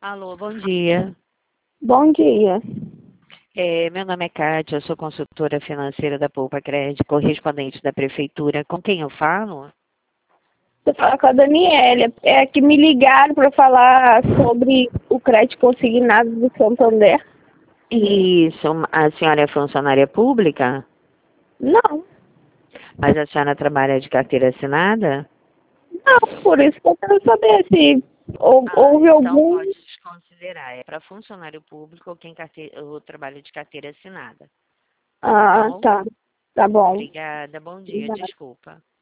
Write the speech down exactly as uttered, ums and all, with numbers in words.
Alô, bom dia. Bom dia. É, meu nome é Kátia, eu sou consultora financeira da Poupa Crédito, correspondente da Prefeitura. Com quem eu falo? Você fala com a Daniela. É que me ligaram para falar sobre o crédito consignado do Santander. Isso, a senhora é funcionária pública? Não, Mas a senhora trabalha de carteira assinada? não, por isso que eu quero saber se hou- Ah, houve então algum... pode desconsiderar. É para funcionário público ou quem carte... ou trabalha de carteira assinada. Tá Ah, bom? tá. Tá bom. Obrigada, bom dia, desculpa.